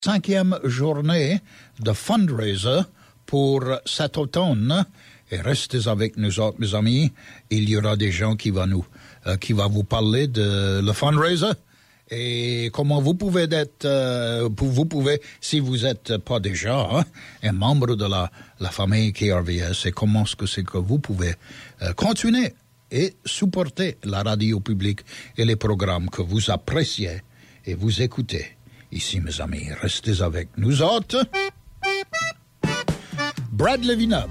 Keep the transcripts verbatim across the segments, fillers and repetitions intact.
Cinquième journée de fundraiser pour cet automne. Et restez avec nous autres, mes amis. Il y aura des gens qui vont nous, euh, qui va vous parler de le fundraiser et comment vous pouvez être, euh, vous pouvez, si vous êtes pas déjà hein, un membre de la, la famille K R V S, et comment est-ce que c'est que vous pouvez euh, continuer et supporter la radio publique et les programmes que vous appréciez et vous écoutez. Ici, mes amis, restez avec nous autres. Bradley Vinub.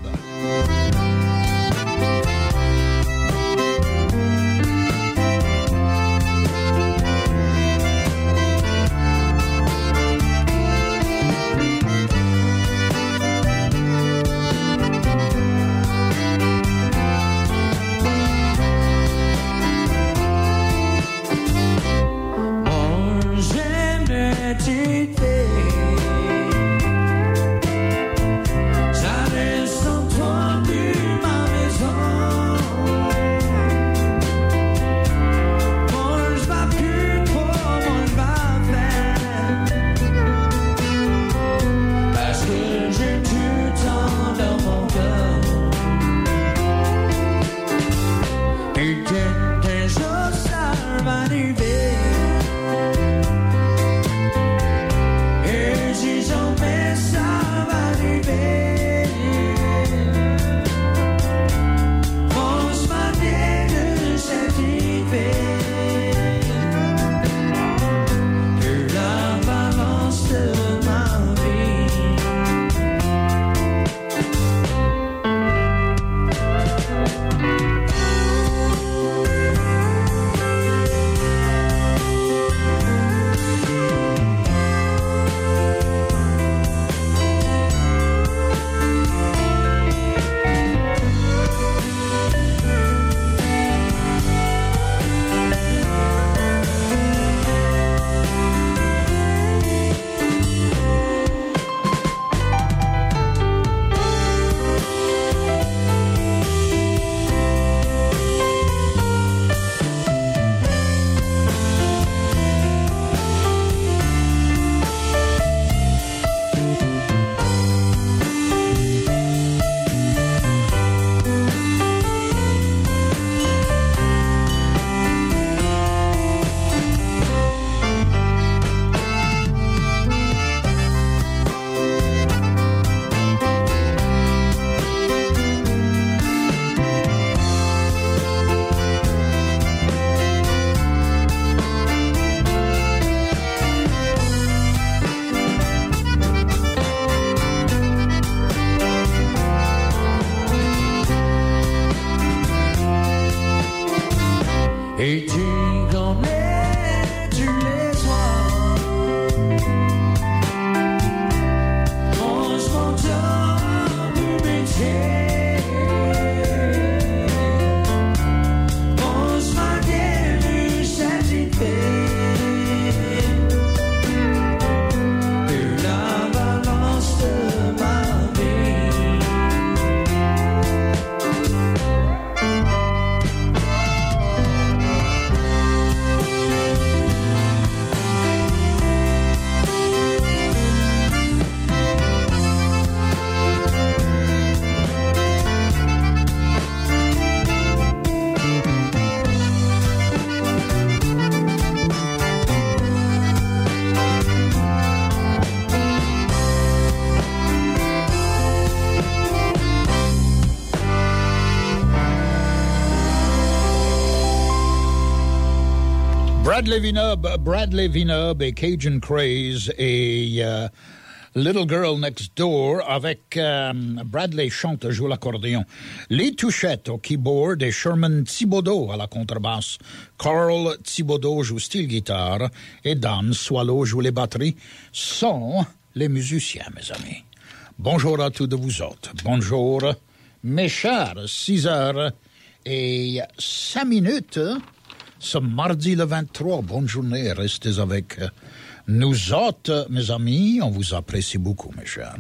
Bradley Vinub, Bradley Vinub et Cajun Craze et uh, Little Girl Next Door avec um, Bradley chante, joue l'accordéon. Les touchettes au keyboard et Sherman Thibodeau à la contrebasse. Carl Thibodeau joue style guitare et Dan Swallow joue les batteries. Sont les musiciens, mes amis. Bonjour à tous de vous autres. Bonjour, mes chers. six heures et cinq minutes. Ce mardi le vingt-trois, bonne journée, restez avec nous autres, mes amis, on vous apprécie beaucoup, mes chers.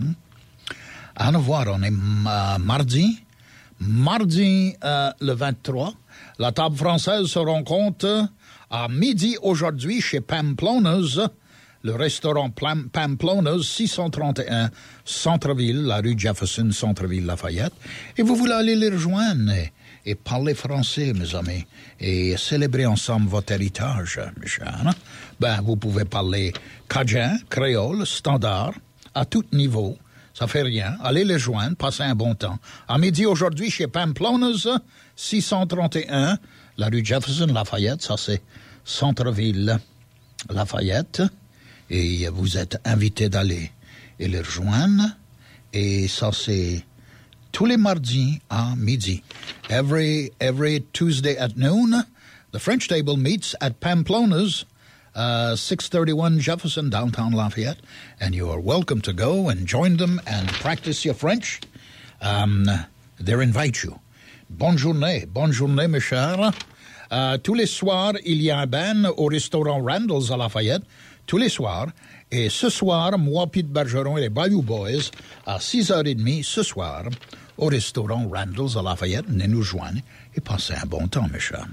À nous voir, on est euh, mardi, mardi euh, le vingt-trois, la table française se rencontre à midi aujourd'hui chez Pamplona's le restaurant Plam- Pamplona's, six cent trente et un Centre-Ville, la rue Jefferson, Centre-Ville, Lafayette. Et vous voulez aller les rejoindre et, et parler français, mes amis, et célébrer ensemble votre héritage, mes chers. Ben, vous pouvez parler cajun, créole, standard, à tout niveau. Ça fait rien. Allez les joindre, passez un bon temps. À midi aujourd'hui, chez Pamplona's, six cent trente et un, la rue Jefferson, Lafayette, ça c'est Centre-Ville, Lafayette. Et vous êtes invités d'aller et les rejoindre. Et ça c'est tous les mardis à midi. Every, every Tuesday at noon, the French table meets at Pamplona's, Uh, six thirty-one Jefferson, downtown Lafayette, and you are welcome to go and join them and practice your French. Um, they invite you. Bonne journée, bonne journée, mes chers. Uh, tous les soirs, il y a un band au restaurant Randall's à Lafayette, tous les soirs. Et ce soir, moi, Pete Bergeron et les Bayou Boys, à six heures trente ce soir, au restaurant Randall's à Lafayette, venez nous joindre et passez un bon temps, mes chers.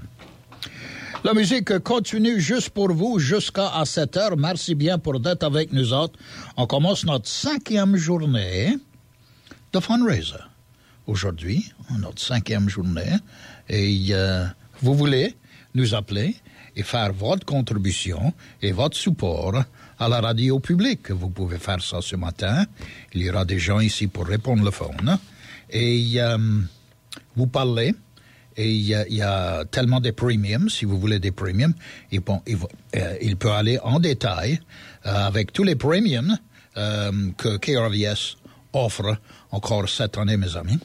La musique continue juste pour vous jusqu'à sept heures. Merci bien pour d'être avec nous autres. On commence notre cinquième journée de fundraiser. Aujourd'hui, notre cinquième journée. Et euh, vous voulez nous appeler et faire votre contribution et votre support à la radio publique. Vous pouvez faire ça ce matin. Il y aura des gens ici pour répondre le phone. Et euh, vous parlez. Et il y, a, il y a tellement de premiums, si vous voulez des premiums, il, bon, il, euh, il peut aller en détail euh, avec tous les premiums euh, que K R V S offre encore cette année, mes amis.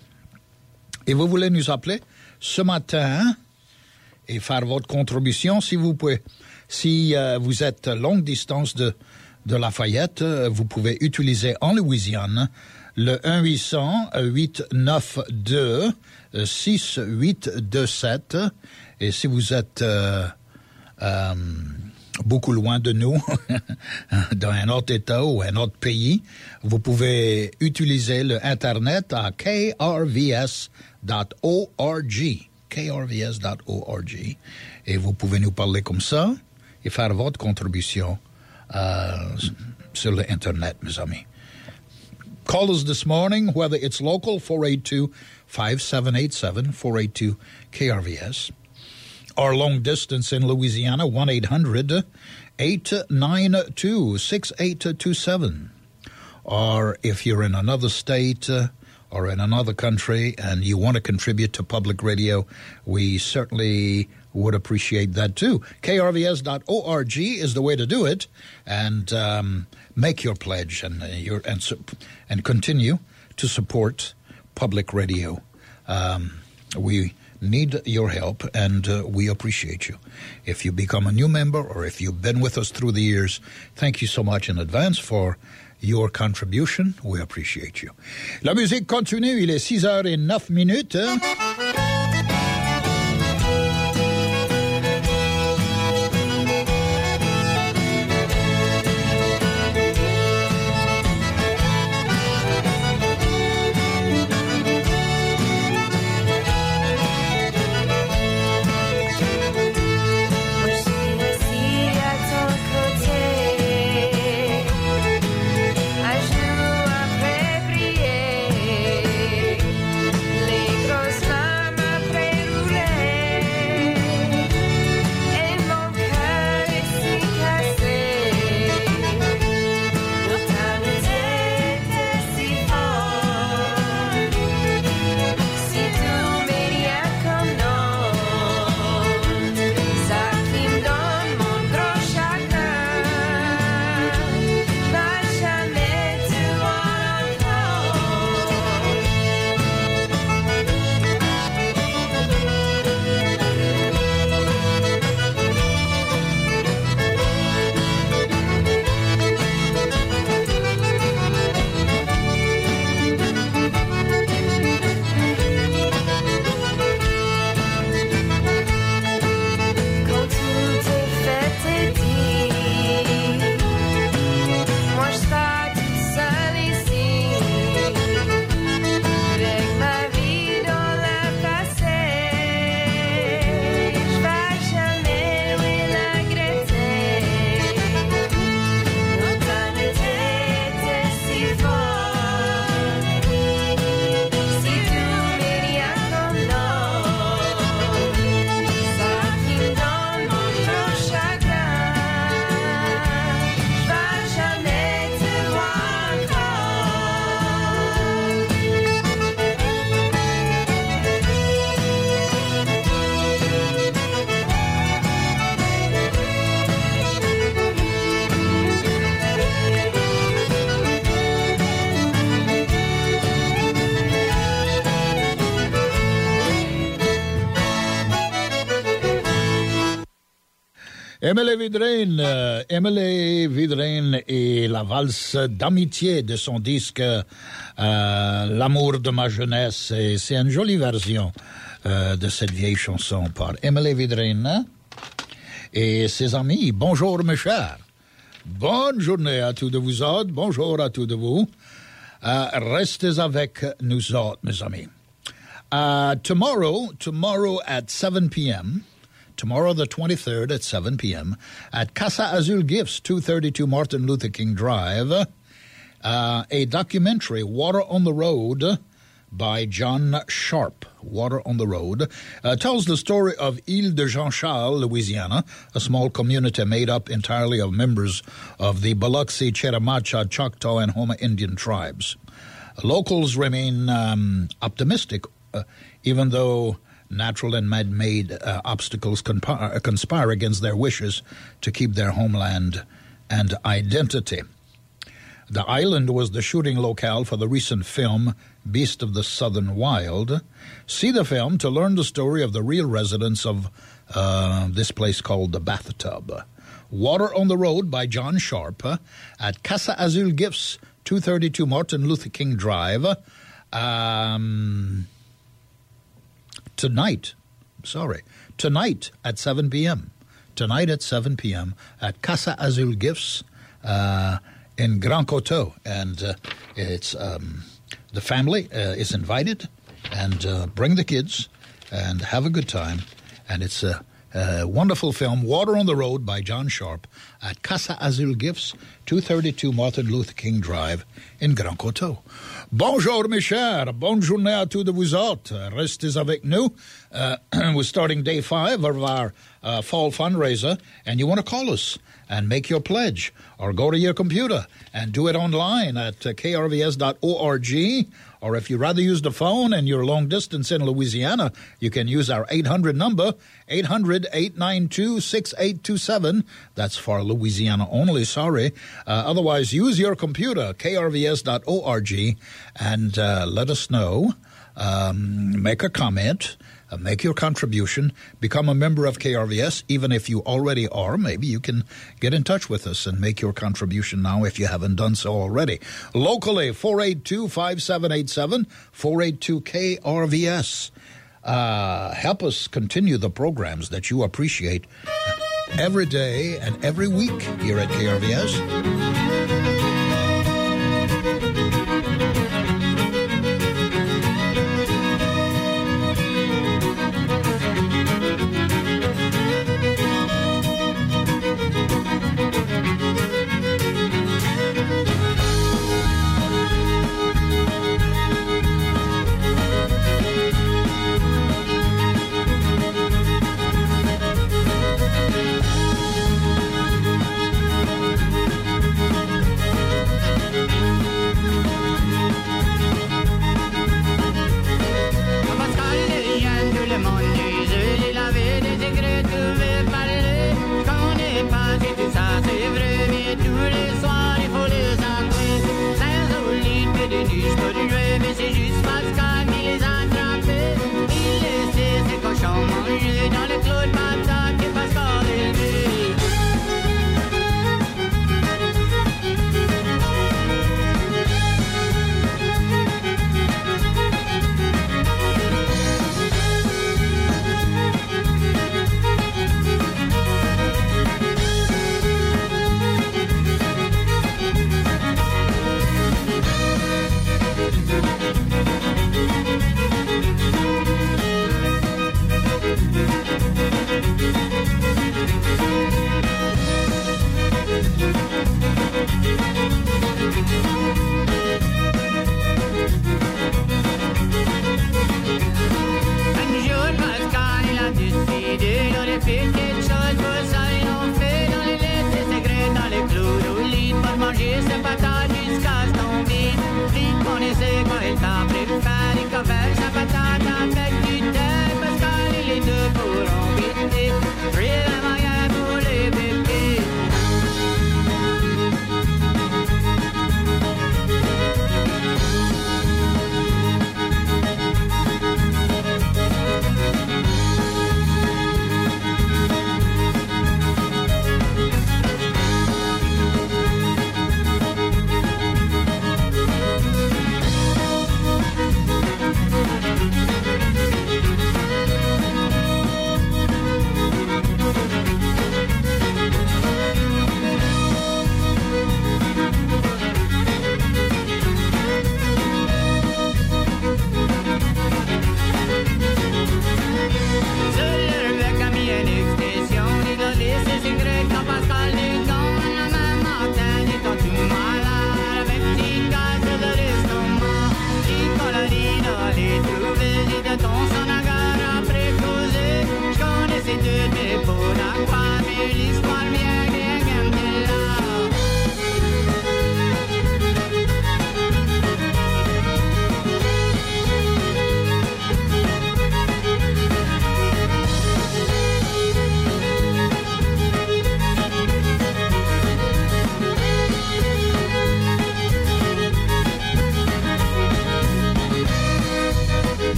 Et vous voulez nous appeler ce matin et faire votre contribution, si vous pouvez. Si euh, vous êtes longue distance de, de Lafayette, vous pouvez utiliser en Louisiane le un huit cents, huit neuf deux, six huit deux sept. Et si vous êtes euh, euh, beaucoup loin de nous, dans un autre État ou un autre pays, vous pouvez utiliser le Internet à k r v s dot org. k r v s dot org. Et vous pouvez nous parler comme ça et faire votre contribution euh, sur l'Internet, mes amis. Call us this morning, whether it's local, four eight two, five seven eight seven, four eight two K R V S, or long distance in Louisiana, one eight hundred, eight nine two, six eight two seven. Or if you're in another state uh, or in another country and you want to contribute to public radio, we certainly would appreciate that too. k r v s dot org is the way to do it, and um, make your pledge and uh, your and and continue to support public radio. Um, we need your help, and uh, we appreciate you. If you become a new member or if you've been with us through the years, thank you so much in advance for your contribution. We appreciate you. La musique continue. Il est six heures et neuf minutes. Hein? Les grosses mains Émilie Vidrine, euh, Émilie Vidrine et la valse d'amitié de son disque euh, L'amour de ma jeunesse. Et c'est une jolie version euh, de cette vieille chanson par Émilie Vidrine et ses amis. Bonjour mes chers. Bonne journée à tous de vous autres. Bonjour à tous de vous. Uh, restez avec nous autres, mes amis. Uh, tomorrow, tomorrow at seven p.m., tomorrow the twenty-third at seven p.m., at Casa Azul Gifts, two thirty-two Martin Luther King Drive, uh, a documentary, Water on the Road, by John Sharp. Water on the Road uh, tells the story of Ile de Jean Charles, Louisiana, a small community made up entirely of members of the Biloxi, Chiramacha, Choctaw, and Houma Indian tribes. Locals remain um, optimistic, uh, even though natural and man-made uh, obstacles conspire, conspire against their wishes to keep their homeland and identity. The island was the shooting locale for the recent film Beast of the Southern Wild. See the film to learn the story of the real residents of uh, this place called the Bathtub. Water on the Road by John Sharp uh, at Casa Azul Gifts, two thirty-two Martin Luther King Drive. Um, tonight, sorry, tonight at seven p.m. Tonight at seven p.m. at Casa Azul Gifts uh, in Grand Coteau. And uh, it's um, the family uh, is invited, and uh, bring the kids and have a good time. And it's a, a wonderful film, Water on the Road by John Sharp at Casa Azul Gifts, two thirty-two Martin Luther King Drive in Grand Coteau. Bonjour mes chers, bonne journée à tous de vous autres. Restez avec nous. Uh, we're starting day five of our uh, fall fundraiser, and you want to call us and make your pledge, or go to your computer and do it online at uh, k r v s dot org, or if you rather use the phone and you're long distance in Louisiana, you can use our eight hundred number, eight hundred, eight nine two, six eight two seven. That's for Louisiana only, sorry. Uh, otherwise, use your computer, k r v s dot org, and uh, let us know. Um, make a comment. Uh, make your contribution, become a member of K R V S. Even if you already are, maybe you can get in touch with us and make your contribution now if you haven't done so already. Locally, four eight two, five seven eight seven, four eight two K R V S. Uh, help us continue the programs that you appreciate every day and every week here at K R V S.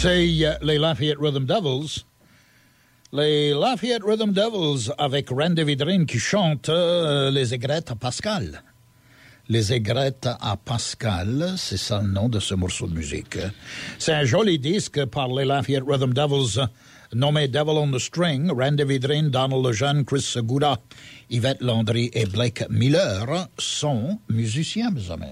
C'est euh, les Lafayette Rhythm Devils. Les Lafayette Rhythm Devils avec Randy Vidrine qui chante euh, Les aigrettes à Pascal. Les aigrettes à Pascal, c'est ça le nom de ce morceau de musique. C'est un joli disque par les Lafayette Rhythm Devils nommé Devil on the String. Randy Vidrine, Donald Lejeune, Chris Segura, Yvette Landry et Blake Miller sont musiciens, mes amis.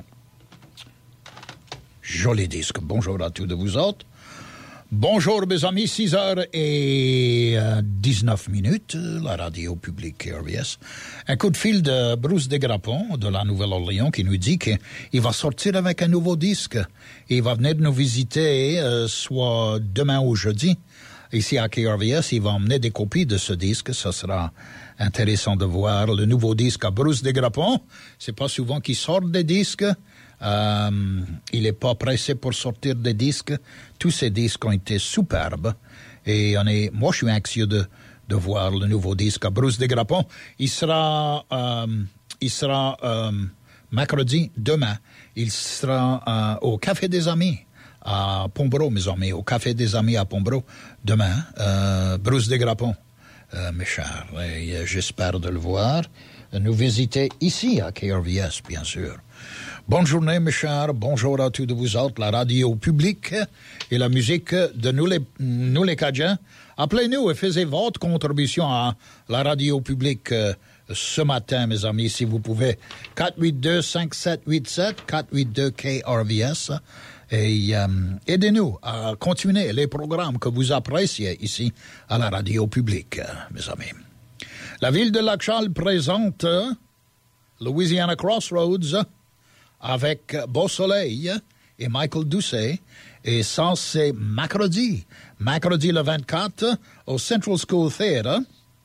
Joli disque. Bonjour à tous de vous autres. Bonjour mes amis, six heures et dix-neuf minutes, la radio publique K R V S. Un coup de fil de Bruce Desgrappons de la Nouvelle-Orléans qui nous dit qu'il va sortir avec un nouveau disque. Il va venir nous visiter euh, soit demain ou jeudi. Ici à K R V S, il va emmener des copies de ce disque. Ça sera intéressant de voir le nouveau disque à Bruce Desgrappons. C'est pas souvent qu'il sort des disques. Euh, il n'est pas pressé pour sortir des disques. Tous ces disques ont été superbes. Et on est, moi, je suis anxieux de, de voir le nouveau disque à Bruce Desgrappons. Il sera, euh, il sera euh, mercredi, demain. Il sera euh, au Café des Amis à Pombro, mes amis. Au Café des Amis à Pombro, demain. Euh, Bruce Desgrappons, euh, mes chers. Et, euh, j'espère de le voir. Nous visiter ici à K R V S, bien sûr. Bonne journée, mes chers. Bonjour à tous de vous autres, la radio publique et la musique de nous les, nous les Cajuns. Appelez-nous et faites votre contribution à la radio publique euh, ce matin, mes amis, si vous pouvez. quatre huit deux, cinq sept huit sept, quatre huit deux K R V S. Et euh, aidez-nous à continuer les programmes que vous appréciez ici à la radio publique, mes amis. La ville de Lac-Charles présente euh, Louisiana Crossroads avec Beau Soleil et Michael Doucet. Et ça, c'est mercredi. Mercredi le vingt-quatre au Central School Theatre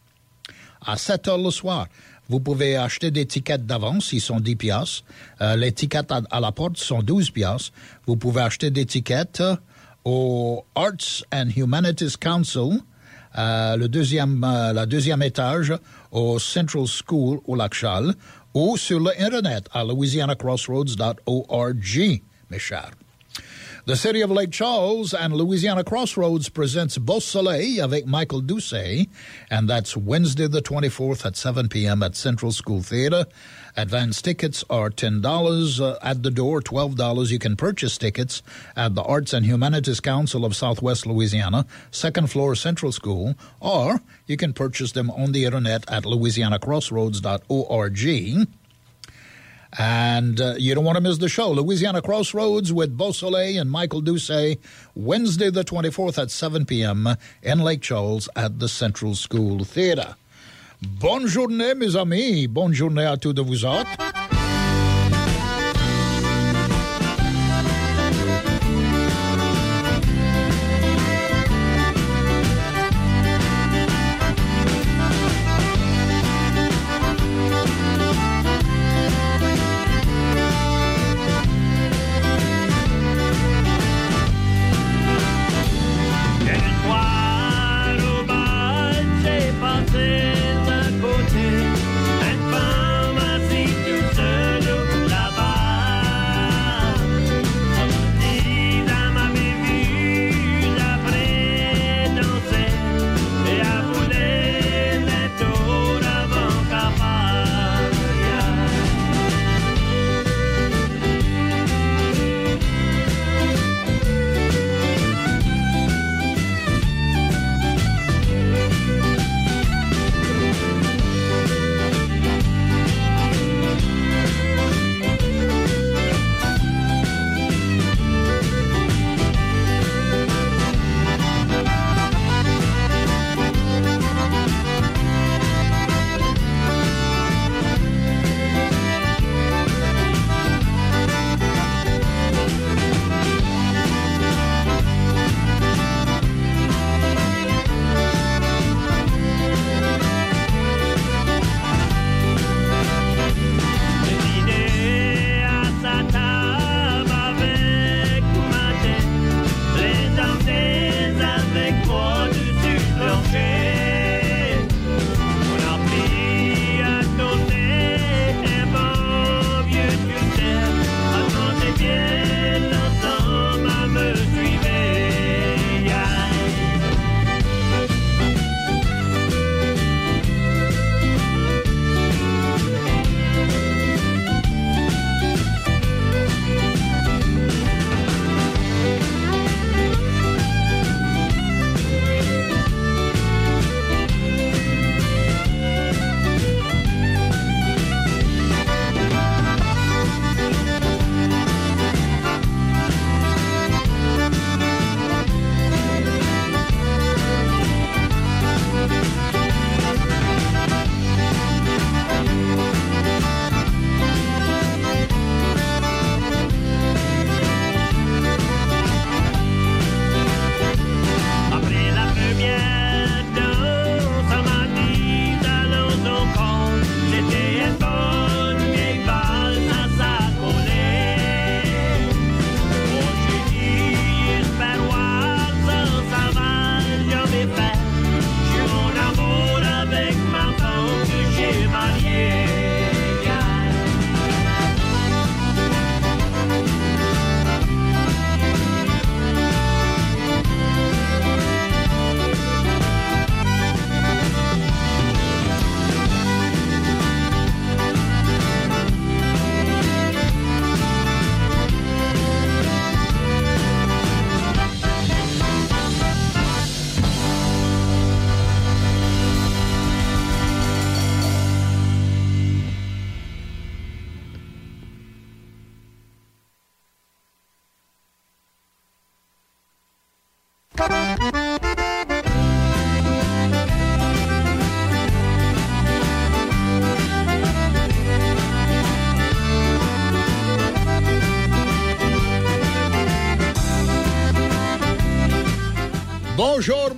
à sept heures le soir. Vous pouvez acheter des tickets d'avance, ils sont dix piastres. Euh, les tickets à, à la porte sont douze piastres. Vous pouvez acheter des tickets au Arts and Humanities Council, euh, le deuxième, euh, la deuxième étage au Central School au Lac-Charles, ou sur l'Internet à louisiana crossroads dot org, mes chers. The City of Lake Charles and Louisiana Crossroads presents Beau Soleil avec Michael Doucet, and that's Wednesday the twenty-fourth at seven p.m. at Central School Theatre. Advance tickets are ten dollars uh, at the door, twelve dollars. You can purchase tickets at the Arts and Humanities Council of Southwest Louisiana, second floor Central School, or you can purchase them on the Internet at louisiana crossroads dot org. And uh, you don't want to miss the show. Louisiana Crossroads with Beau Soleil and Michael Doucet, Wednesday the twenty-fourth at seven p.m. in Lake Charles at the Central School Theatre. Bonne journée, mes amis. Bonne journée à tous de vous autres. Côté, une pharmacie tout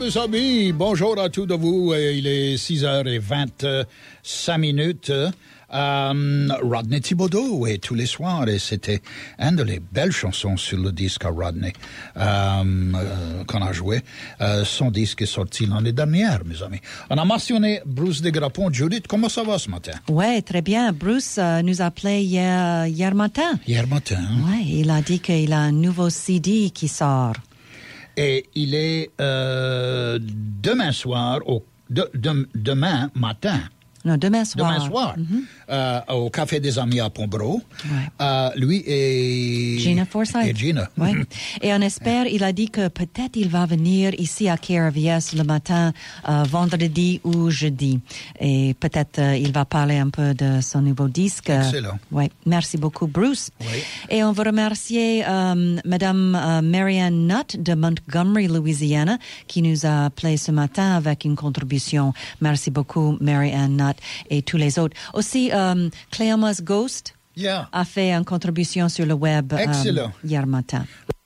mes amis, bonjour à tous de vous. Il est six heures vingt-cinq minutes. Euh, Rodney Thibodeau, et tous les soirs, et c'était une de les belles chansons sur le disque à Rodney euh, euh, qu'on a joué. Euh, son disque est sorti l'année dernière, mes amis. On a mentionné Bruce Desgrappons. Judith, comment ça va ce matin? Oui, très bien. Bruce euh, nous a appelé hier, hier matin. Hier matin. Hein? Oui, il a dit qu'il a un nouveau C D qui sort. Et il est euh, demain soir, au, de, de, demain matin. Non, demain soir. Demain soir, mm-hmm. euh, au Café des Amis à Pombro. Ouais. Euh, lui et... Gina Forsyth. Et Gina. Ouais. Et on espère, il a dit que peut-être il va venir ici à K R V S le matin, euh, vendredi ou jeudi. Et peut-être euh, il va parler un peu de son nouveau disque. Excellent. Oui, merci beaucoup, Bruce. Oui. Et on veut remercier euh, Madame euh, Marianne Nutt de Montgomery, Louisiana, qui nous a appelé ce matin avec une contribution. Merci beaucoup, Marianne Nutt. Et tous les autres. Aussi, um, Cléomas Ghost yeah. a fait une contribution sur le web um, hier matin.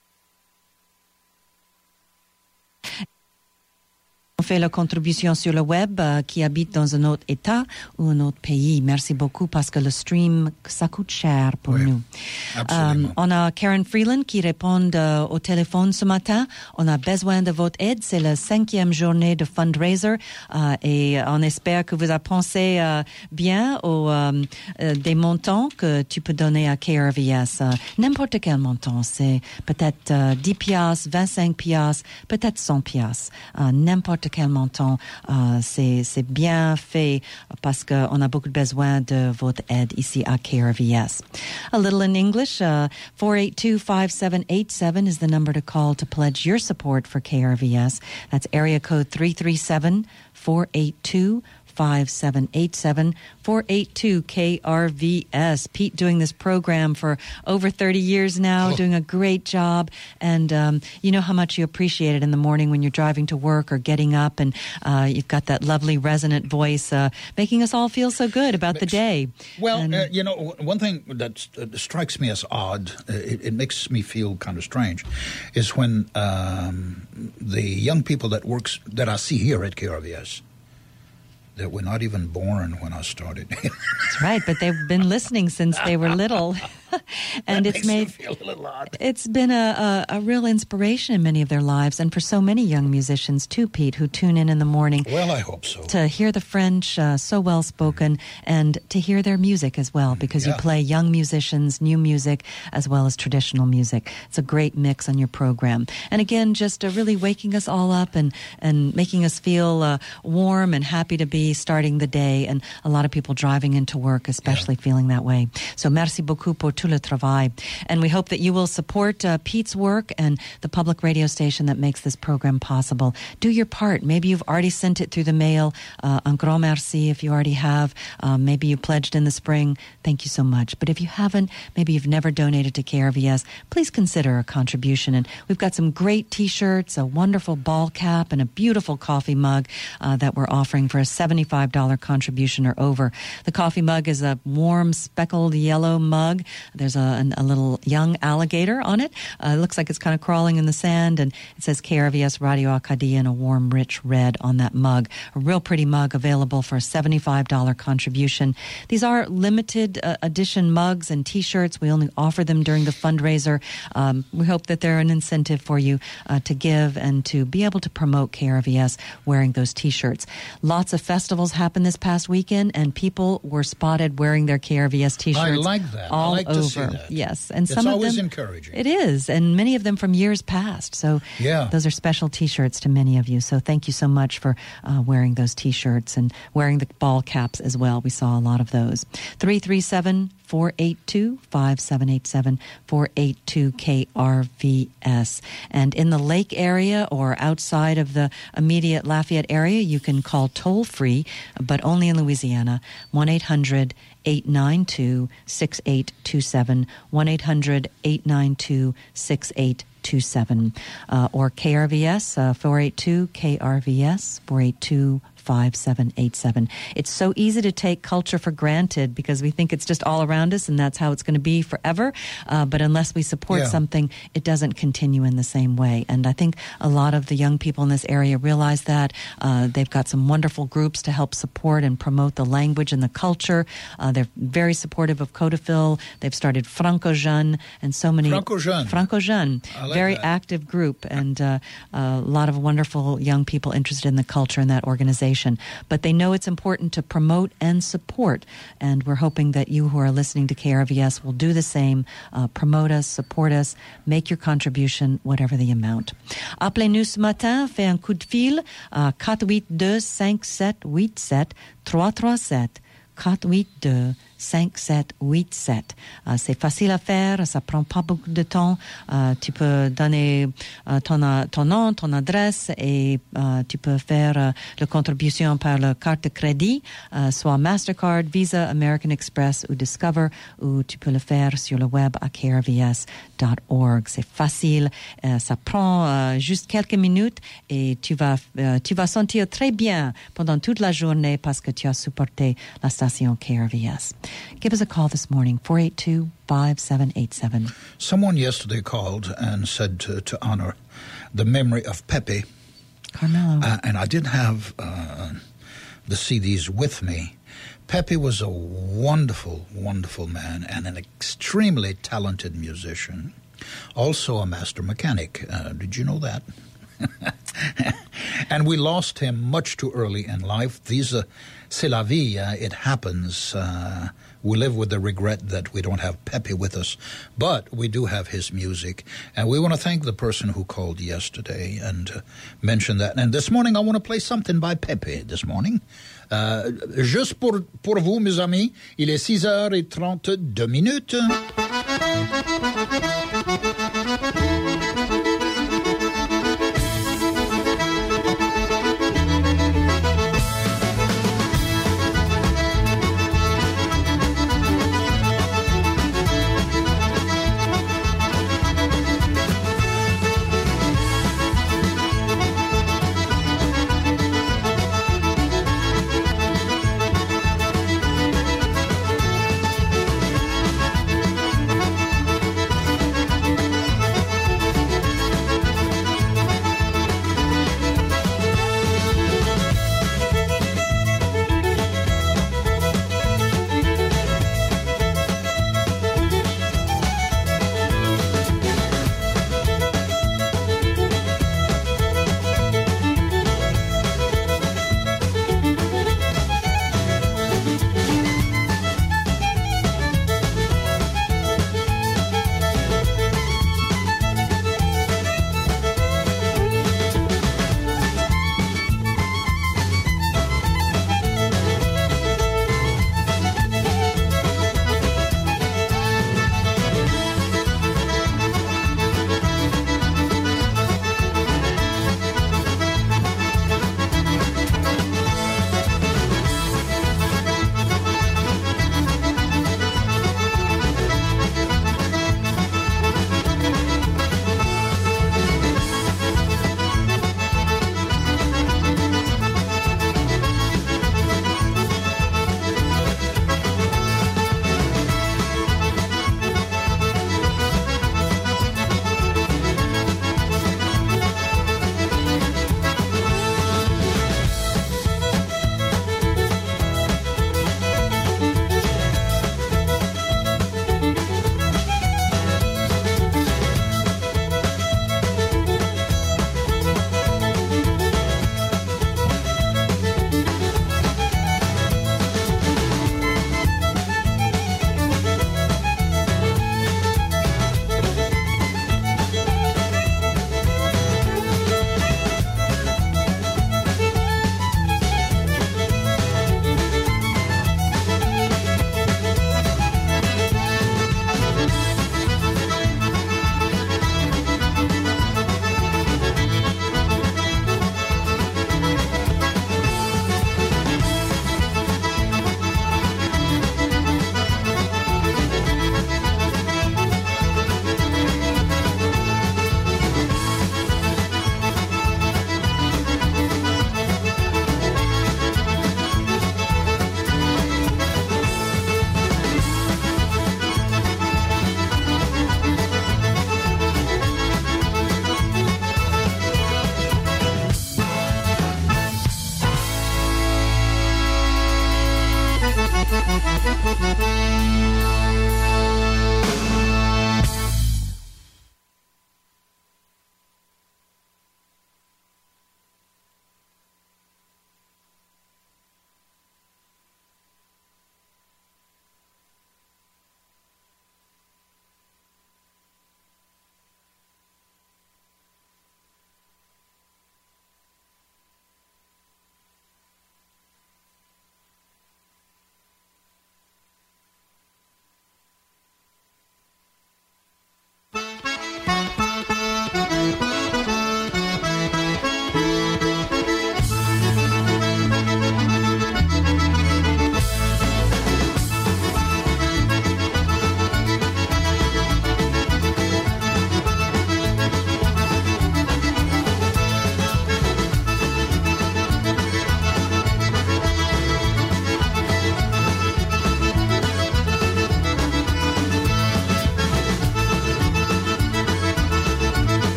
On fait la contribution sur le web euh, qui habite dans un autre État ou un autre pays. Merci beaucoup parce que le stream, ça coûte cher pour oui, nous. Absolument. Um, on a Karen Freeland qui répond euh, au téléphone ce matin. On a besoin de votre aide. C'est la cinquième journée de fundraiser euh, et on espère que vous avez pensé euh, bien aux euh, euh, des montants que tu peux donner à K R V S. Euh, n'importe quel montant. C'est peut-être euh, dix piastres, vingt-cinq piastres, peut-être cent piastres. Euh, n'importe quel montant, euh, c'est, c'est bien fait parce qu'on a beaucoup besoin de votre aide ici à K R V S. A little in English, uh, four eight two, five seven eight seven is the number to call to pledge your support for K R V S. That's area code three three seven, four eight two, five seven eight seven, four eight two K R V S. Pete doing this program for over thirty years now, oh. doing a great job. And um, you know how much you appreciate it in the morning when you're driving to work or getting up and uh, you've got that lovely resonant voice uh, making us all feel so good about the day. Well, and, uh, you know, one thing that uh, strikes me as odd, uh, it, it makes me feel kind of strange, is when um, the young people that works that I see here at K R V S, that were not even born when I started. That's right, but they've been listening since they were little. and that it's made feel a little odd. It's been a, a, a real inspiration in many of their lives, and for so many young musicians too, Pete, who tune in in the morning. Well, I hope so. To hear the French uh, so well spoken, and to hear their music as well, because yeah. you play young musicians, new music, as well as traditional music. It's a great mix on your program, and again, just uh, really waking us all up and and making us feel uh, warm and happy to be starting the day. And a lot of people driving into work, especially yeah. feeling that way. So, merci beaucoup pour tout le travail. And we hope that you will support uh, Pete's work and the public radio station that makes this program possible. Do your part. Maybe you've already sent it through the mail. Uh, un grand merci if you already have. Um, maybe you pledged in the spring. Thank you so much. But if you haven't, maybe you've never donated to K R V S, please consider a contribution. And we've got some great T-shirts, a wonderful ball cap, and a beautiful coffee mug uh, that we're offering for a seventy-five dollars contribution or over. The coffee mug is a warm, speckled yellow mug. There's a, a little young alligator on it. Uh, it looks like it's kind of crawling in the sand, and it says K R V S Radio Acadia in a warm, rich red on that mug. A real pretty mug available for a seventy-five dollars contribution. These are limited uh, edition mugs and T-shirts. We only offer them during the fundraiser. Um, we hope that they're an incentive for you uh, to give and to be able to promote K R V S wearing those T-shirts. Lots of festivals happened this past weekend, and people were spotted wearing their K R V S T-shirts. I like that. All I like over. to see that. Yes, and it's some of always them, encouraging. It is, and many of them from years past. So yeah. those are special T-shirts to many of you. So thank you so much for uh, wearing those T-shirts and wearing the ball caps as well. We saw a lot of those. three three seven, four eight two, five seven eight seven, four eight two K R V S. And in the Lake area or outside of the immediate Lafayette area, you can call toll-free, but only in Louisiana, one eight hundred, eight nine two, six eight two seven, one eight hundred, eight nine two, six eight two seven, uh, or K R V S, uh, four eight two K R V S, four eight two, five seven eight seven. It's so easy to take culture for granted because we think it's just all around us and that's how it's going to be forever. Uh, but unless we support Yeah. something, it doesn't continue in the same way. And I think a lot of the young people in this area realize that. Uh, they've got some wonderful groups to help support and promote the language and the culture. Uh, they're very supportive of Codafil. They've started Franco Jeune and so many... Franco Jeune. Franco Jeune. I like Very that. active group and uh, a lot of wonderful young people interested in the culture in that organization. But they know it's important to promote and support. And we're hoping that you who are listening to K R V S will do the same. Uh, promote us, support us, make your contribution, whatever the amount. Appelez-nous ce matin, fait un coup de fil à quatre huit deux, cinq sept huit sept, trois trois sept. quatre huit deux, cinq sept huit sept. Euh, c'est facile à faire, ça prend pas beaucoup de temps. Euh, tu peux donner euh, ton, euh, ton nom, ton adresse et euh, tu peux faire euh, la contribution par la carte de crédit, euh, soit Mastercard, Visa, American Express ou Discover, ou tu peux le faire sur le web à k r v s dot org. C'est facile, euh, ça prend euh, juste quelques minutes et tu vas, euh, tu vas sentir très bien pendant toute la journée parce que tu as supporté la station K R V S. Give us a call this morning, four eight two, five seven eight seven. Someone yesterday called and said to, to honor the memory of Pepe. Carmelo. Uh, and I didn't have uh, the C Ds with me. Pepe was a wonderful, wonderful man and an extremely talented musician. Also a master mechanic. Uh, did you know that? And we lost him much too early in life. These, uh, c'est la vie. Uh, it happens. Uh, we live with the regret that we don't have Pepe with us, but we do have his music. And we want to thank the person who called yesterday and uh, mentioned that. And this morning, I want to play something by Pepe this morning. Uh, juste pour, pour vous, mes amis, il est six heures trente-deux minutes.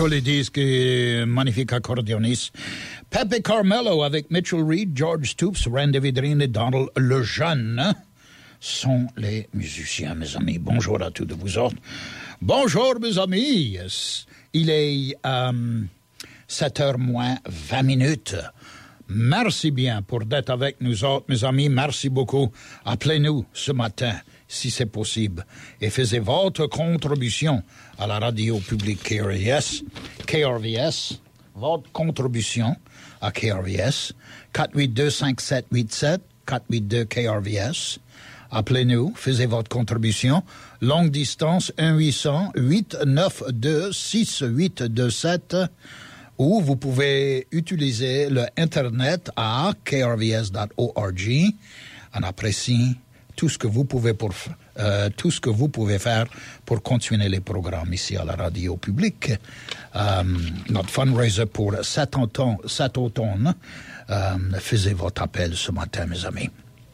joli disque et magnifique accordéoniste. Pepe Carmelo avec Mitchell Reed, George Stoops, Randy Vidrine et Donald Lejeune sont les musiciens, mes amis. Bonjour à tous de vous autres. Bonjour, mes amis. Il est euh, sept heures moins vingt minutes. Merci bien pour d'être avec nous autres, mes amis. Merci beaucoup. Appelez-nous ce matin, si c'est possible, et faites votre contribution à la radio publique K R V S. K R V S, votre contribution à K R V S. quatre huit deux, cinq sept huit sept, quatre huit deux K R V S. Appelez-nous, faites votre contribution. Longue distance, un huit cents, huit neuf deux, six huit deux sept. Ou vous pouvez utiliser le Internet à k r v s dot org. On apprécie tout ce que vous pouvez pour euh, tout ce que vous pouvez faire pour continuer les programmes ici à la radio publique. Um, notre fundraiser pour cet automne, cet automne um, faisait votre appel ce matin, mes amis.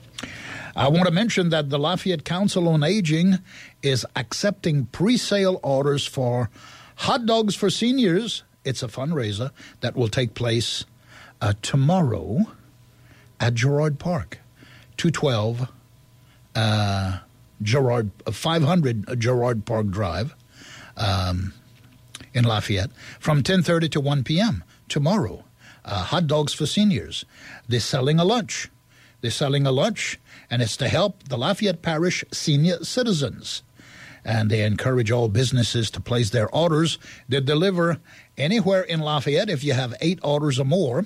I want to mention that the Lafayette Council on Aging is accepting pre-sale orders for hot dogs for seniors. It's a fundraiser that will take place uh, tomorrow at Gerard Park, two twelve uh, Gerard, uh, five hundred Gerard Park Drive um, in Lafayette from ten thirty to one p.m. tomorrow. Uh, hot dogs for seniors. They're selling a lunch. They're selling a lunch, and it's to help the Lafayette Parish senior citizens. And they encourage all businesses to place their orders. They deliver anywhere in Lafayette if you have eight orders or more.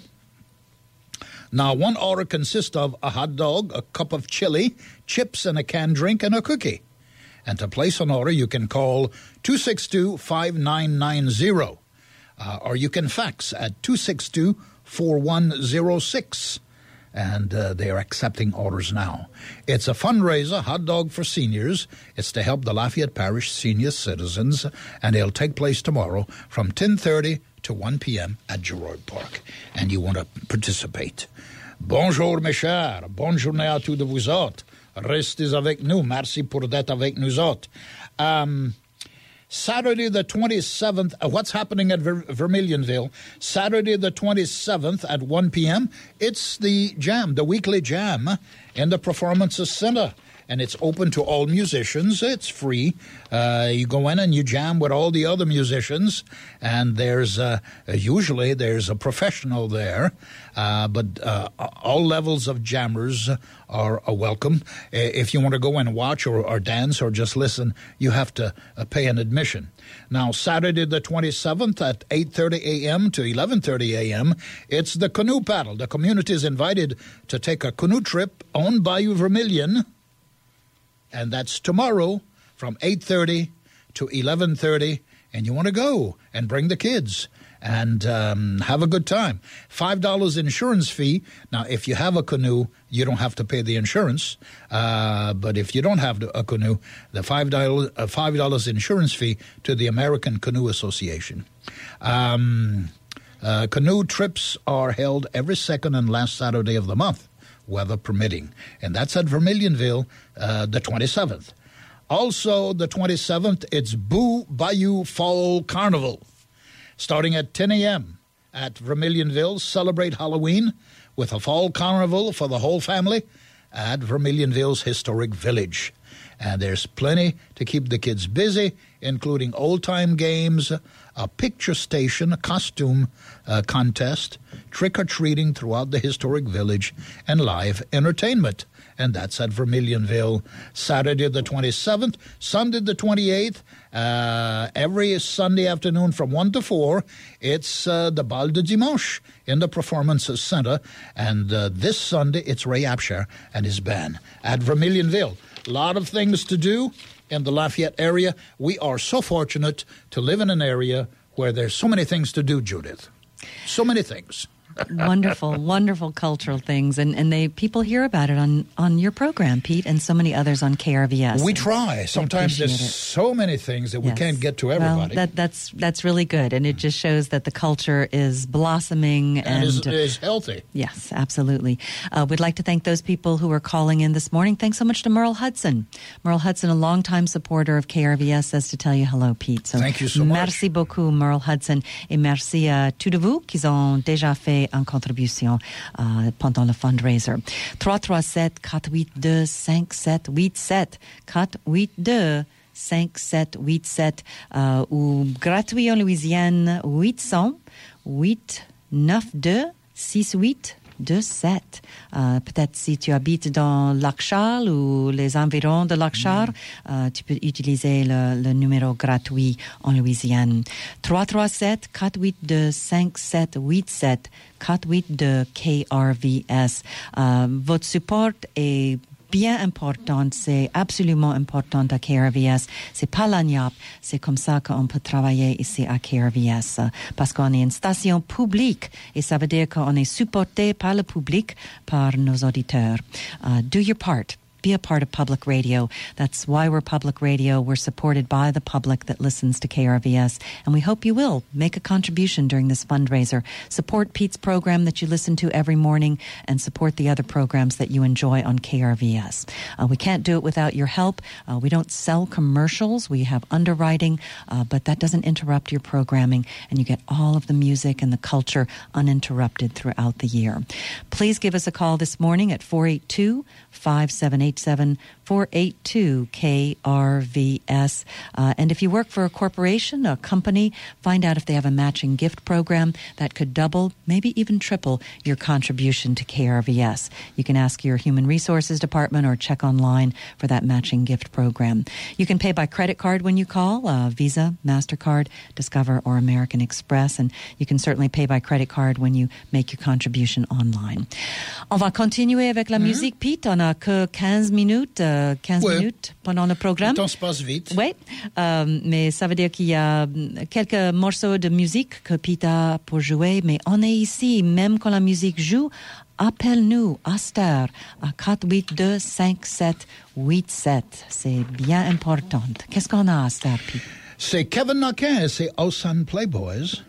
Now, one order consists of a hot dog, a cup of chili, chips, and a canned drink, and a cookie. And to place an order, you can call two six two, five nine nine zero. Uh, or you can fax at two six two, four one zero six. And uh, they are accepting orders now. It's a fundraiser, hot dog for seniors. It's to help the Lafayette Parish senior citizens, and it'll take place tomorrow from ten thirty to one p.m. at Gerard Park. And you want to participate. Bonjour, mes chers. Bonne journée à tous de vous autres. Restez avec nous. Merci pour d'être avec nous autres. Um, Saturday the twenty-seventh, uh, what's happening at Ver- Vermilionville? Saturday the twenty-seventh at one p.m., it's the jam, the weekly jam in the Performances Center. And it's open to all musicians. It's free. Uh, you go in and you jam with all the other musicians. And there's uh, usually there's a professional there. Uh, but uh, all levels of jammers are, are welcome. If you want to go and watch or, or dance or just listen, you have to uh, pay an admission. Now, Saturday the twenty-seventh at eight thirty a.m. to eleven thirty a.m., it's the canoe paddle. The community is invited to take a canoe trip on Bayou Vermilion. And that's tomorrow from eight thirty to eleven thirty. And you want to go and bring the kids and um, have a good time. five dollars insurance fee. Now, if you have a canoe, you don't have to pay the insurance. Uh, but if you don't have a canoe, the five dollars, uh, five dollars insurance fee to the American Canoe Association. Um, uh, canoe trips are held every second and last Saturday of the month, weather permitting. And that's at Vermilionville, uh, the twenty-seventh. Also, the twenty-seventh, it's Boo Bayou Fall Carnival. Starting at ten a.m. at Vermilionville, celebrate Halloween with a fall carnival for the whole family at Vermilionville's historic village. And there's plenty to keep the kids busy, including old-time games, a picture station, a costume uh, contest, trick-or-treating throughout the historic village, and live entertainment. And that's at Vermilionville, Saturday the twenty-seventh, Sunday the twenty-eighth, uh, every Sunday afternoon from one to four, it's uh, the Bal de Dimanche in the Performances Center. And uh, this Sunday, it's Ray Apshar and his band at Vermilionville. A lot of things to do in the Lafayette area. We are so fortunate to live in an area where there's so many things to do, Judith. So many things. wonderful, wonderful cultural things, and, and they people hear about it on, on your program, Pete, and so many others on K R V S. We try. Sometimes there's it. so many things that we yes. can't get to everybody. Well, that, that's that's really good, and it just shows that the culture is blossoming and, and is, is healthy. Yes, absolutely. Uh, we'd like to thank those people who are calling in this morning. Thanks so much to Merle Hudson. Merle Hudson, a longtime supporter of K R V S, says to tell you hello, Pete. So thank you so much. Merci beaucoup, Merle Hudson, et merci à tous de vous qui ont déjà fait une contribution uh, pendant le fundraiser. trois trois sept, quatre huit deux, cinq sept huit sept, quatre huit deux, cinq sept huit sept, uh, ou gratuit en Louisiane, huit cents, huit neuf deux, six huit deux sept. Euh, peut-être si tu habites dans Lac-Charles ou les environs de Lac-Charles, mm. euh, tu peux utiliser le, le numéro gratuit en Louisiane. trois trois sept, quatre huit deux, cinq sept huit sept, quatre huit deux K R V S. Euh, votre support est bien importante, c'est absolument important à K R V S. C'est pas l'agnappe, c'est comme ça qu'on peut travailler ici à K R V S. Parce qu'on est une station publique et ça veut dire qu'on est supporté par le public, par nos auditeurs. Uh, do your part. Be a part of public radio. That's why we're public radio. We're supported by the public that listens to K R V S. And we hope you will make a contribution during this fundraiser. Support Pete's program that you listen to every morning and support the other programs that you enjoy on K R V S. Uh, we can't do it without your help. Uh, we don't sell commercials. We have underwriting, uh, but that doesn't interrupt your programming, and you get all of the music and the culture uninterrupted throughout the year. Please give us a call this morning at four eight two, five seven eight seven, four eight two K R V S. Uh, and if you work for a corporation, a company, find out if they have a matching gift program that could double, maybe even triple your contribution to K R V S. You can ask your Human Resources Department or check online for that matching gift program. You can pay by credit card when you call, uh, Visa, MasterCard, Discover, or American Express. And you can certainly pay by credit card when you make your contribution online. On va continuer avec la mm-hmm. musique, Pete. On a que quinze minutes, euh, quinze ouais. minutes pendant le programme. Le temps se passe vite. Oui, euh, mais ça veut dire qu'il y a quelques morceaux de musique que Pete a pour jouer, mais on est ici, même quand la musique joue. Appelle-nous à Star à quatre huit deux, cinq sept huit sept. C'est bien important. Qu'est-ce qu'on a à Star, Pete? C'est Kevin Naquin et c'est Osan Playboys.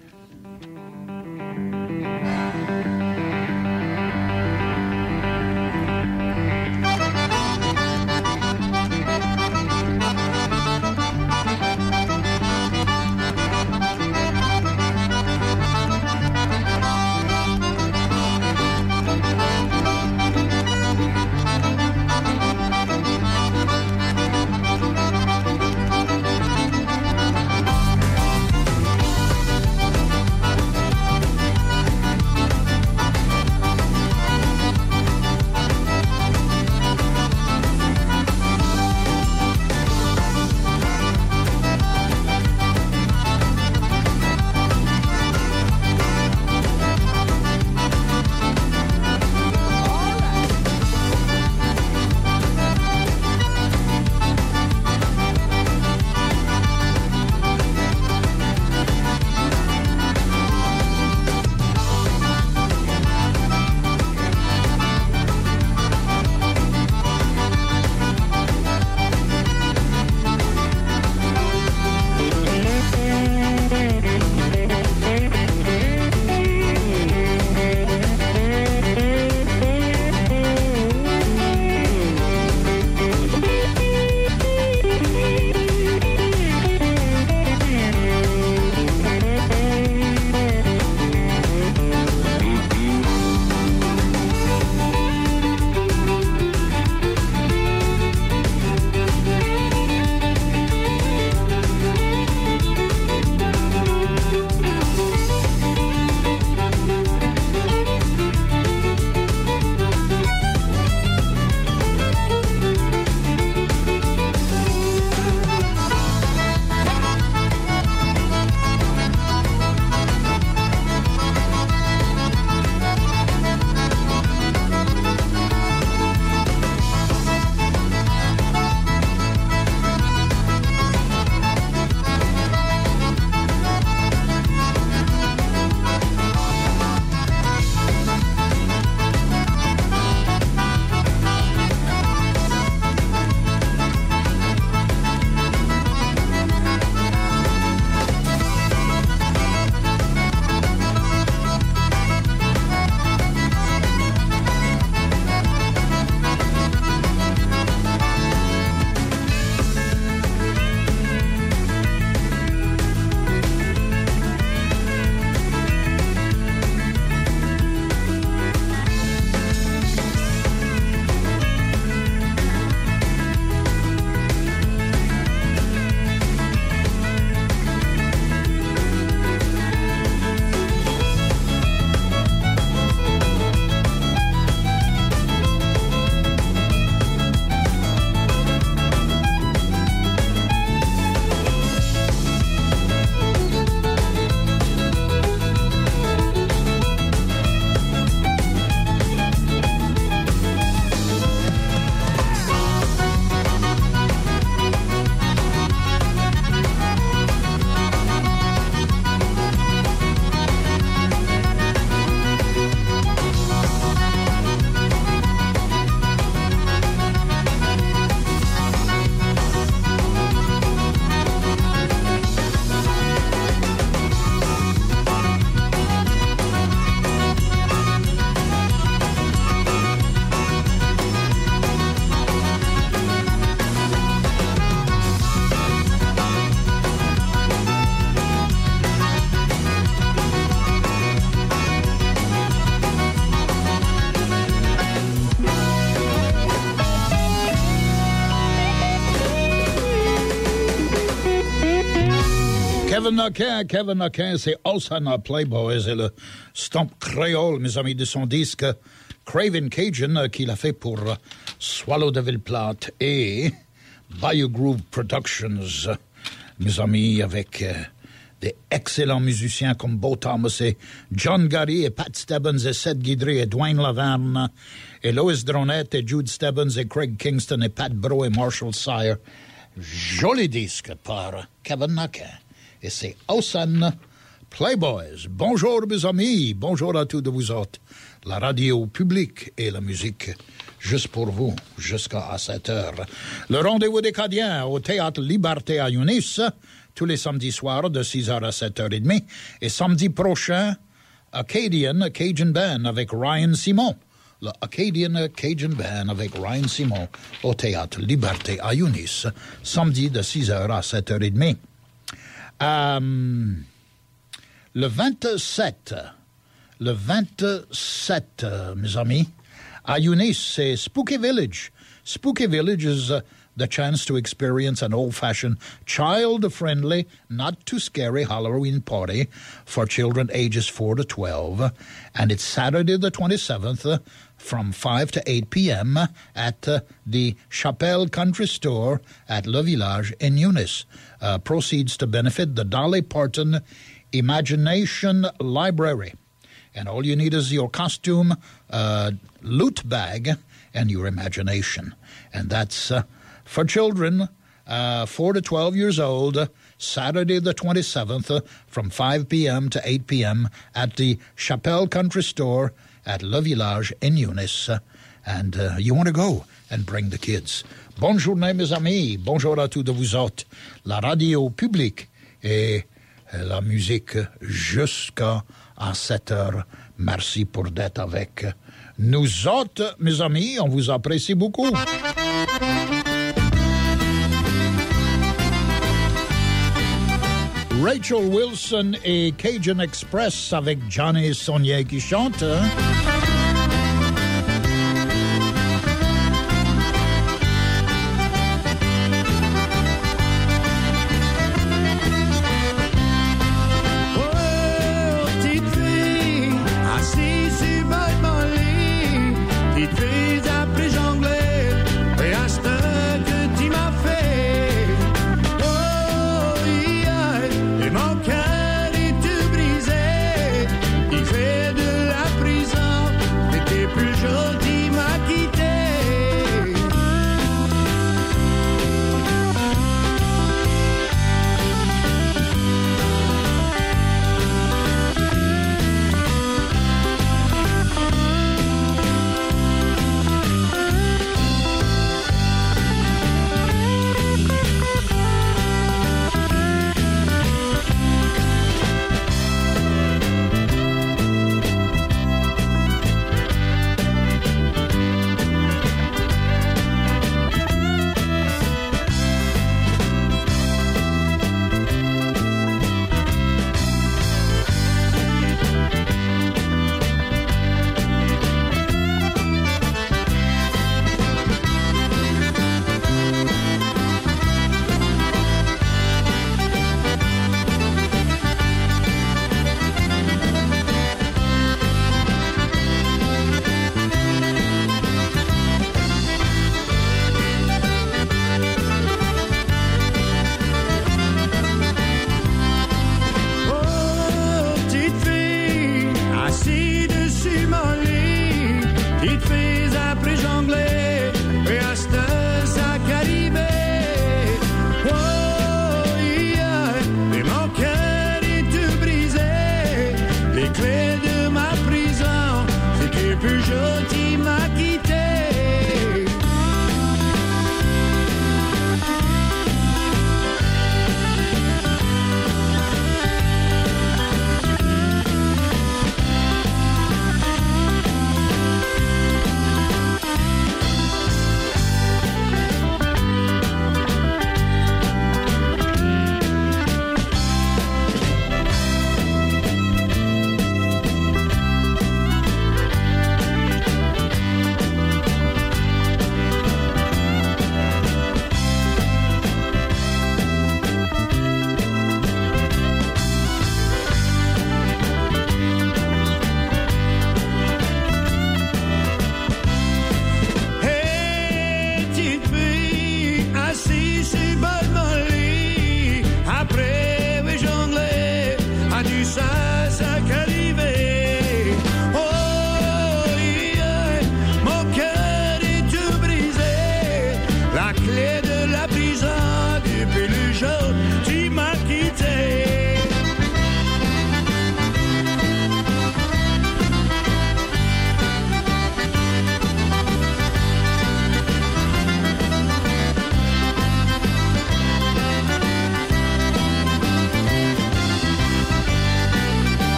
Kevin Naquin, Kevin Naquin, c'est Osana Playboys et le stomp créole, mes amis, de son disque Craven Cajun qu'il a fait pour Swallow de Villeplate et Bayou Groove Productions, mes amis, avec euh, des excellents musiciens comme Beau Thomas et John Gary et Pat Stebbins et Seth Guidry et Dwayne Laverne et Lois Dronette et Jude Stebbins et Craig Kingston et Pat Bro et Marshall Sire. Joli disque par Kevin Naquin. Et c'est Osan Playboys. Bonjour mes amis, bonjour à tous de vous autres. La radio publique et la musique juste pour vous, jusqu'à sept heures. Le rendez-vous des Cadiens au Théâtre Liberté à Yunis, tous les samedis soirs de six heures à sept heures trente. Et samedi prochain, Acadian Cajun Band avec Ryan Simon. Le Acadian Cajun Band avec Ryan Simon au Théâtre Liberté à Yunis, samedi de six heures à sept heures trente. Euh, le vingt-sept, le vingt-sept, uh, mes amis, à Yunis, c'est Spooky Village. Spooky Village is uh, the chance to experience an old-fashioned, child-friendly, not too scary Halloween party for children ages four to twelve. And it's Saturday the twenty-seventh uh, from five to eight p.m. at uh, the Chapelle Country Store at Le Village in Yunis. Uh, proceeds to benefit the Dolly Parton Imagination Library. And all you need is your costume, uh, loot bag, and your imagination. And that's uh, for children uh, four to twelve years old, Saturday the twenty-seventh uh, from five p.m. to eight p.m. at the Chapelle Country Store at Le Village in Yunis. Uh, and uh, you want to go and bring the kids. Bonne journée, mes amis. Bonjour à tous de vous autres. La radio publique et la musique jusqu'à sept heures. Merci pour d'être avec nous autres, mes amis. On vous apprécie beaucoup. Rachel Wilson et Cajun Express avec Johnny Saunier qui chantent.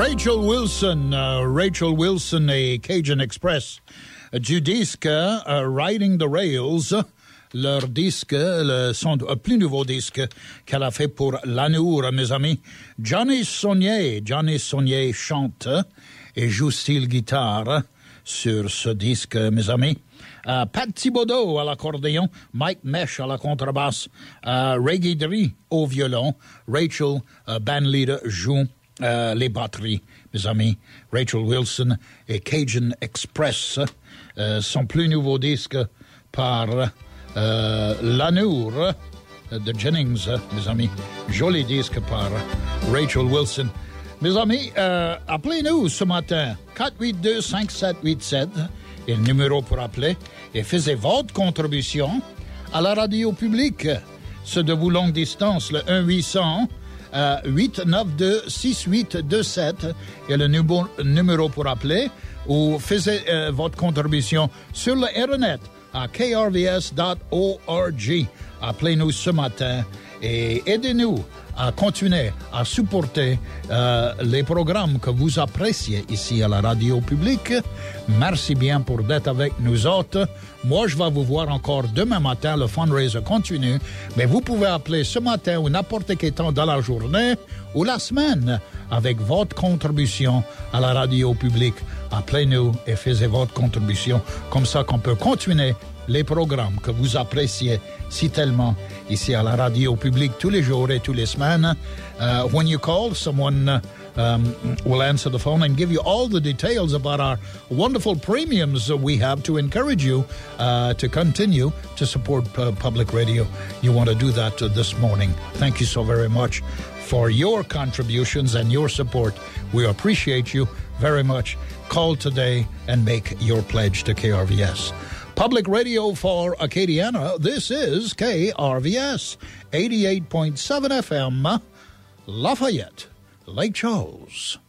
Rachel Wilson, uh, Rachel Wilson et Cajun Express du disque uh, Riding the Rails, leur disque, le, son uh, plus nouveau disque qu'elle a fait pour Lanour, mes amis. Johnny Saunier, Johnny Saunier chante et joue style guitare sur ce disque, mes amis. Uh, Pat Thibodeau à l'accordéon, Mike Mesh à la contrebasse, uh, Ray Guidry au violon, Rachel, uh, bandleader, joue uh, les batteries, mes amis. Rachel Wilson et Cajun Express, uh, son plus nouveau disque par uh, Lanour uh, de Jennings, uh, mes amis. Joli disque par Rachel Wilson. Mes amis, uh, appelez-nous ce matin, quatre huit deux, cinq sept huit sept, et le numéro pour appeler, et faisez votre contribution à la radio publique. Ceux de vous longue distance, le un huit cents, huit neuf deux, six huit deux sept, et le numéro, numéro pour appeler, ou faisez euh, votre contribution sur le Internet à k r v s dot org. Appelez-nous ce matin et aidez-nous à continuer à supporter euh, les programmes que vous appréciez ici à la radio publique. Merci bien pour d'être avec nous autres. Moi, je vais vous voir encore demain matin. Le fundraiser continue. Mais vous pouvez appeler ce matin ou n'importe quel temps dans la journée ou la semaine avec votre contribution à la radio publique. Appelez-nous et faites votre contribution. Comme ça qu'on peut continuer les programmes que vous appréciez si tellement ici à la radio publique tous les jours et toutes les semaines. Uh, when you call, someone um, will answer the phone and give you all the details about our wonderful premiums we have to encourage you uh, to continue to support uh, public radio. You want to do that uh, this morning. Thank you so very much for your contributions and your support. We appreciate you very much. Call today and make your pledge to K R V S. Public radio for Acadiana, this is K R V S, eighty-eight point seven F M, Lafayette, Lake Charles.